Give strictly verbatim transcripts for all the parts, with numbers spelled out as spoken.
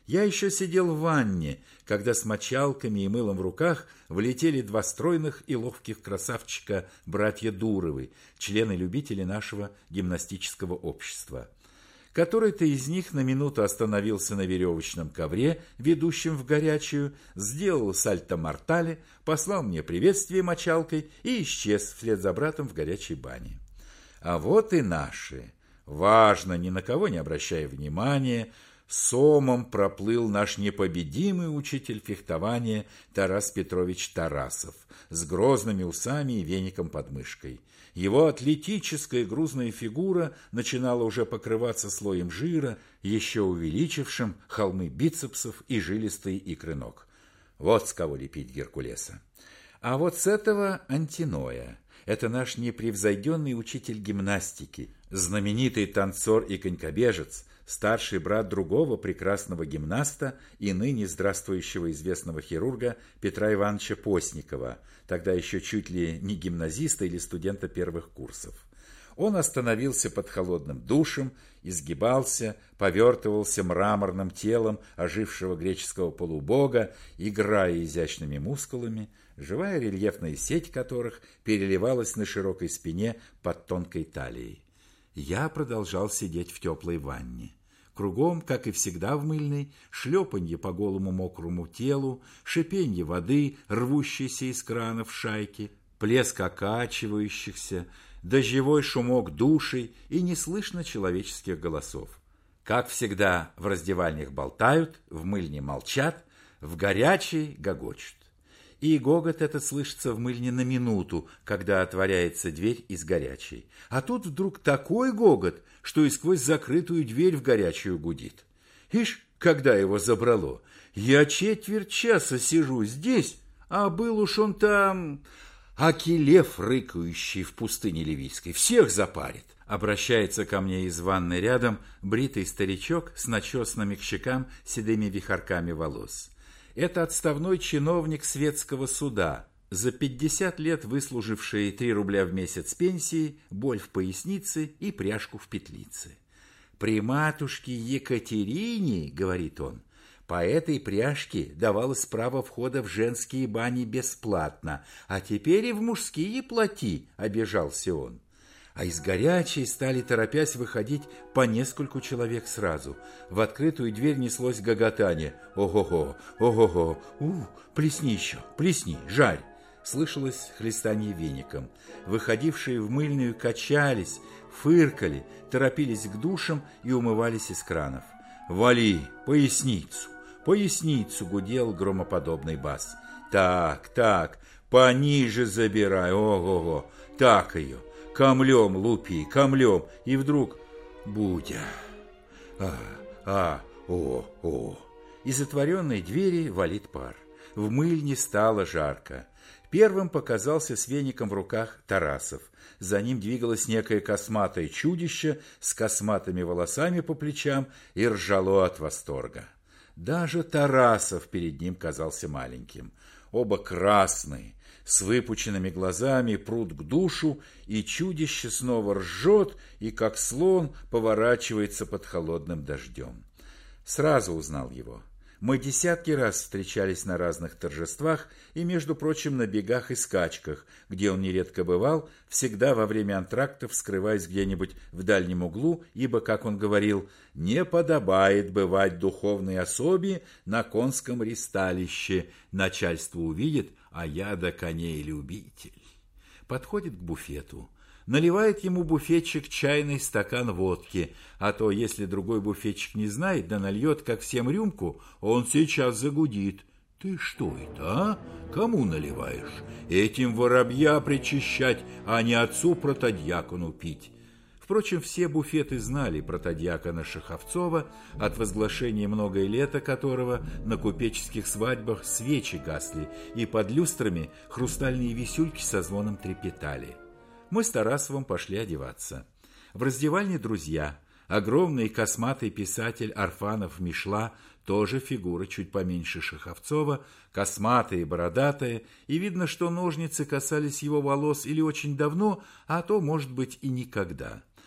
Я еще сидел в ванне, когда с мочалками и мылом в руках влетели два стройных и ловких красавчика братья Дуровы, члены-любители нашего гимнастического общества. Который-то из них на минуту остановился на веревочном ковре, ведущем в горячую, сделал сальто-мортале, послал мне приветствие мочалкой и исчез вслед за братом в горячей бане. А вот и наши. Важно, ни на кого не обращая внимания, сомом проплыл наш непобедимый учитель фехтования Тарас Петрович Тарасов с грозными усами и веником под мышкой. Его атлетическая грузная фигура начинала уже покрываться слоем жира, еще увеличившим холмы бицепсов и жилистые икры ног. Вот с кого лепить Геркулеса. А вот с этого Антиноя. Это наш непревзойденный учитель гимнастики, знаменитый танцор и конькобежец, старший брат другого прекрасного гимнаста и ныне здравствующего известного хирурга Петра Ивановича Постникова, тогда еще чуть ли не гимназиста или студента первых курсов. Он остановился под холодным душем, изгибался, повертывался мраморным телом ожившего греческого полубога, играя изящными мускулами, живая рельефная сеть которых переливалась на широкой спине под тонкой талией. Я продолжал сидеть в теплой ванне. Кругом, как и всегда в мыльной, шлепанье по голому мокрому телу, шипенье воды, рвущейся из крана в шайке, плеск окачивающихся, дождевой шумок душей и не слышно человеческих голосов. Как всегда, в раздевальнях болтают, в мыльне молчат, в горячей гогочут. И гогот этот слышится в мыльне на минуту, когда отворяется дверь из горячей. А тут вдруг такой гогот, что и сквозь закрытую дверь в горячую гудит. Ишь, когда его забрало? Я четверть часа сижу здесь, а был уж он там... аки лев, рыкающий в пустыне ливийской, всех запарит. Обращается ко мне из ванной рядом бритый старичок с начесанными к щекам седыми вихорками волос. Это отставной чиновник светского суда, за пятьдесят лет выслуживший три рубля в месяц пенсии, боль в пояснице и пряжку в петлице. «При матушке Екатерине, — говорит он, — по этой пряжке давалось право входа в женские бани бесплатно, а теперь и в мужские плати, — обижался он. А из горячей стали, торопясь, выходить по нескольку человек сразу. В открытую дверь неслось гоготание. «Ого-го! Ого-го! У, плесни еще! Плесни! Жарь!» Слышалось хлестание веником. Выходившие в мыльную качались, фыркали, торопились к душам и умывались из кранов. «Вали! Поясницу! Поясницу!» — гудел громоподобный бас. «Так, так, пониже забирай! Ого-го! Так ее! Камлем лупи, камлем!» И вдруг «Будя! А, а, о, о!» Из отворенной двери валит пар. В мыльне стало жарко. Первым показался с веником в руках Тарасов. За ним двигалось некое косматое чудище с косматыми волосами по плечам и ржало от восторга. Даже Тарасов перед ним казался маленьким. Оба красные, с выпученными глазами, прут к душу, и чудище снова ржет и, как слон, поворачивается под холодным дождем. Сразу узнал его. Мы десятки раз встречались на разных торжествах и, между прочим, на бегах и скачках, где он нередко бывал, всегда во время антрактов скрываясь где-нибудь в дальнем углу, ибо, как он говорил, «не подобает бывать духовной особе на конском ристалище, начальство увидит, а я да коней любитель». Подходит к буфету. Наливает ему буфетчик чайный стакан водки, а то, если другой буфетчик не знает, да нальет, как всем рюмку, он сейчас загудит. «Ты что это, а? Кому наливаешь? Этим воробья причащать, а не отцу протодьякону пить». Впрочем, все буфеты знали протодьякона Шаховцова, от возглашения многое лето которого на купеческих свадьбах свечи гасли, и под люстрами хрустальные висюльки со звоном трепетали. Мы с Тарасовым пошли одеваться. В раздевальне друзья. Огромный косматый писатель Арфанов Мишла, тоже фигура чуть поменьше Шаховцова, косматая и бородатая, и видно, что ножницы касались его волос или очень давно, а то, может быть, и никогда.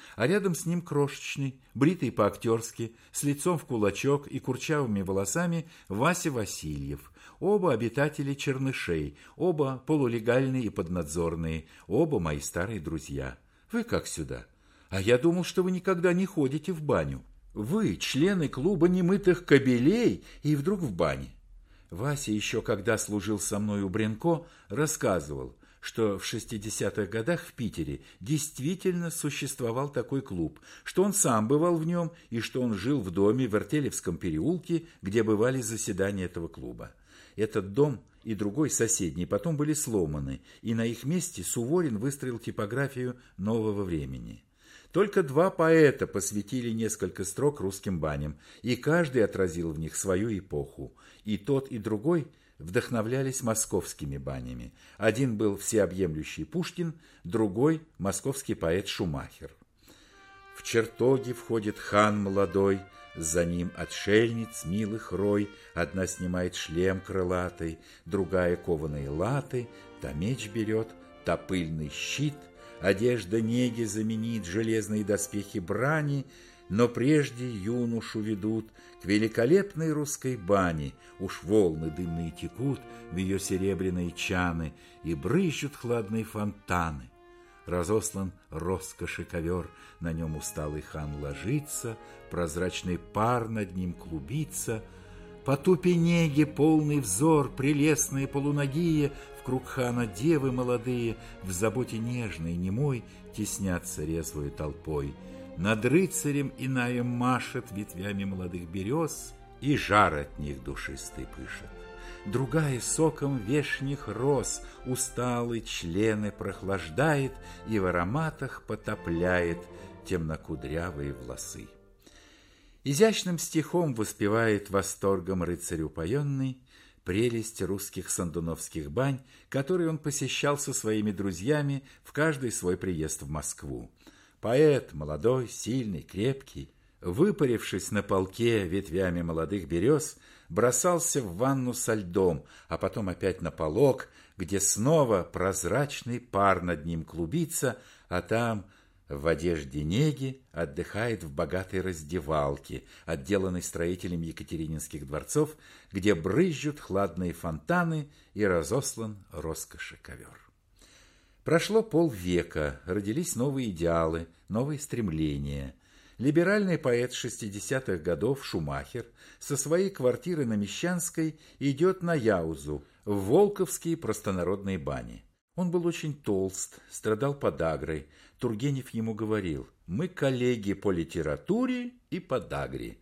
а рядом с ним крошечный, бритый по-актерски, с лицом в кулачок и курчавыми волосами Вася Васильев. Оба обитатели Чернышей, оба полулегальные и поднадзорные, оба мои старые друзья. Вы как сюда? А я думал, что вы никогда не ходите в баню. Вы члены клуба немытых кобелей и вдруг в бане. Вася еще когда служил со мной у Бренко, рассказывал, что в шестидесятых годах в Питере действительно существовал такой клуб, что он сам бывал в нем и что он жил в доме в Артелевском переулке, где бывали заседания этого клуба. Этот дом и другой соседний потом были сломаны, и на их месте Суворин выстроил типографию нового времени. Только два поэта посвятили несколько строк русским баням, и каждый отразил в них свою эпоху. И тот, и другой вдохновлялись московскими банями. Один был всеобъемлющий Пушкин, другой – московский поэт Шумахер. В чертоги входит хан молодой, за ним отшельниц милых рой, одна снимает шлем крылатый, другая кованые латы, та меч берет, та пыльный щит, одежда неги заменит железные доспехи брани, но прежде юношу ведут к великолепной русской бане, уж волны дымные текут в ее серебряные чаны и брызжут хладные фонтаны. Разослан роскоши ковер, на нем усталый хан ложится, прозрачный пар над ним клубится. По тупе неги полный взор, прелестные полуногие, вкруг хана девы молодые, в заботе нежной, немой, теснятся резвой толпой. Над рыцарем иная машет ветвями молодых берез, и жар от них душистый пышет. Другая соком вешних роз усталый члены прохлаждает и в ароматах потопляет темнокудрявые волосы. Изящным стихом воспевает восторгом рыцарь упоенный прелесть русских сандуновских бань, которые он посещал со своими друзьями в каждый свой приезд в Москву. Поэт, молодой, сильный, крепкий, выпарившись на полке ветвями молодых берез, бросался в ванну со льдом, а потом опять на полок, где снова прозрачный пар над ним клубится, а там в одежде неги отдыхает в богатой раздевалке, отделанной строителем екатерининских дворцов, где брызжут хладные фонтаны и разослан роскоши ковер. Прошло полвека, родились новые идеалы, новые стремления. Либеральный поэт шестидесятых годов Шумахер со своей квартиры на Мещанской идет на Яузу, в Волковские простонародные бани. Он был очень толст, страдал подагрой. Тургенев ему говорил: «Мы коллеги по литературе и подагре».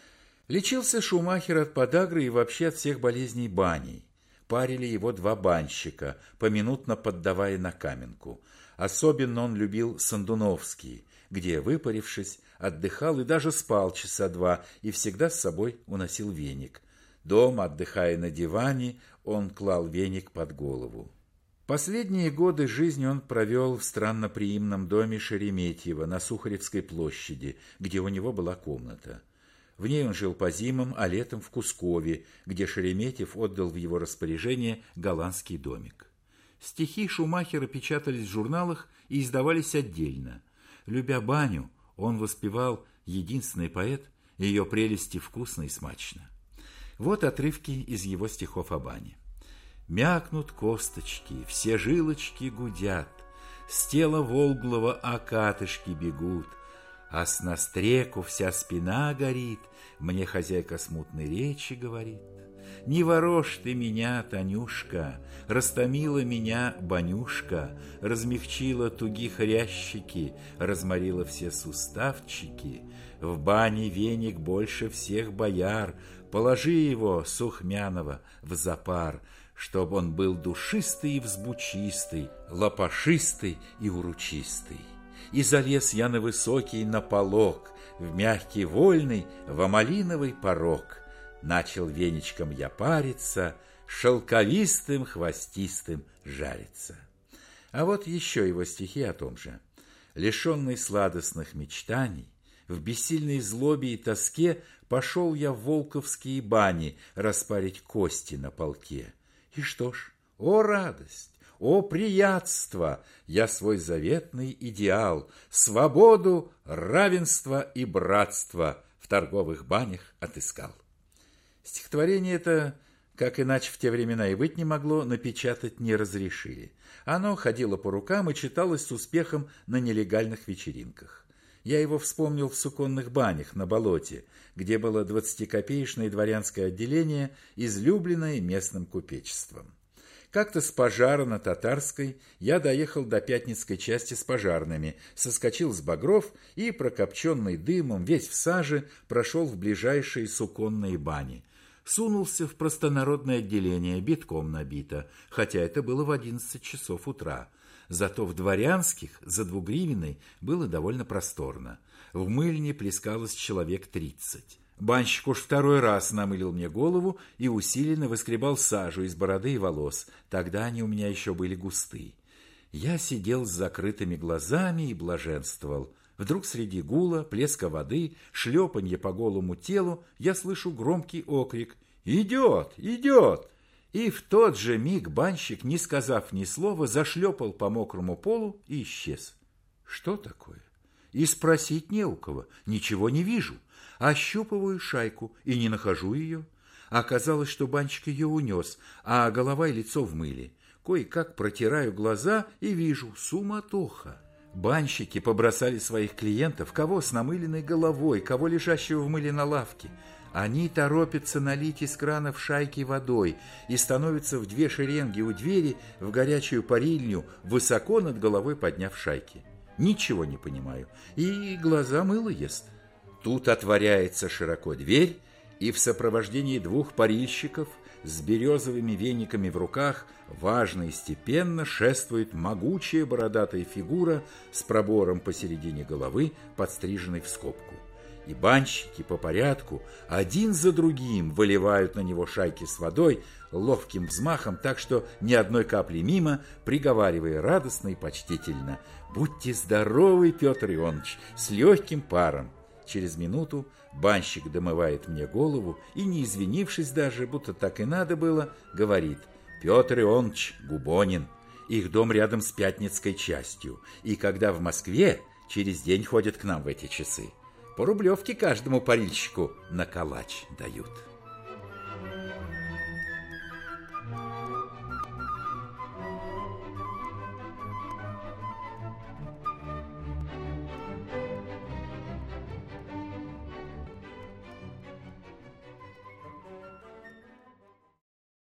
Лечился Шумахер от подагры и вообще от всех болезней баней. Парили его два банщика, поминутно поддавая на каменку. Особенно он любил Сандуновский, где, выпарившись, отдыхал и даже спал часа два, и всегда с собой уносил веник. Дома, отдыхая на диване, он клал веник под голову. Последние годы жизни он провел в странноприимном доме Шереметьева на Сухаревской площади, где у него была комната. В ней он жил по зимам, а летом в Кускове, где Шереметьев отдал в его распоряжение голландский домик. Стихи Шумахера печатались в журналах и издавались отдельно. Любя баню, он воспевал, единственный поэт, ее прелести вкусно и смачно. Вот отрывки из его стихов о бане. «Мякнут косточки, все жилочки гудят, с тела волглого окатышки бегут, а с настреку вся спина горит, мне хозяйка смутной речи говорит. Не ворожь ты меня, Танюшка, растомила меня банюшка, размягчила туги хрящики, разморила все суставчики. В бане веник больше всех бояр, положи его, Сухмянова, в запар, чтоб он был душистый и взбучистый, лопашистый и уручистый. И залез я на высокий на полок, в мягкий вольный, в малиновый порог. Начал веничком я париться, шелковистым, хвостистым жариться». А вот еще его стихи о том же. «Лишенный сладостных мечтаний, в бессильной злобе и тоске пошел я в волковские бани распарить кости на полке. И что ж, о радость, О, приятство! Я свой заветный идеал, свободу, равенство и братство в торговых банях отыскал. Стихотворение это, как иначе в те времена и быть не могло, напечатать не разрешили. Оно ходило по рукам и читалось с успехом на нелегальных вечеринках. Я его вспомнил в суконных банях на болоте, где было двадцатикопеечное дворянское отделение, излюбленное местным купечеством. Как-то с пожара на Татарской я доехал до Пятницкой части с пожарными, соскочил с багров и, прокопченный дымом, весь в саже, прошел в ближайшие суконные бани. Сунулся в простонародное отделение, битком набито, хотя это было в одиннадцать часов утра. Зато в дворянских, за двугривенной, было довольно просторно. В мыльне плескалось человек тридцать. Банщик уж второй раз намылил мне голову и усиленно выскребал сажу из бороды и волос. Тогда они у меня еще были густые. Я сидел с закрытыми глазами и блаженствовал. Вдруг среди гула, плеска воды, шлепанье по голому телу я слышу громкий окрик: «Идет! Идет!» И в тот же миг банщик, не сказав ни слова, зашлепал по мокрому полу и исчез. Что такое? И спросить не у кого. Ничего не вижу. Ощупываю шайку и не нахожу ее. Оказалось, что банщик ее унес, а голова и лицо в мыле. Кое-как протираю глаза и вижу — суматоха. Банщики побросали своих клиентов, кого с намыленной головой, кого лежащего в мыле на лавке. Они торопятся налить из крана в шайки водой и становятся в две шеренги у двери в горячую парильню, высоко над головой подняв шайки. Ничего не понимаю, и глаза мыло ест. Тут отворяется широко дверь, и в сопровождении двух парильщиков с березовыми вениками в руках важно и степенно шествует могучая бородатая фигура с пробором посередине головы, подстриженной в скобку. И банщики по порядку один за другим выливают на него шайки с водой ловким взмахом, так что ни одной капли мимо, приговаривая радостно и почтительно: «Будьте здоровы, Петр Ионыч, с легким паром». Через минуту банщик домывает мне голову и, не извинившись даже, будто так и надо было, говорит: «Петр Ионыч Губонин, их дом рядом с Пятницкой частью, и когда в Москве, через день ходят к нам в эти часы. По рублевке каждому парильщику на калач дают».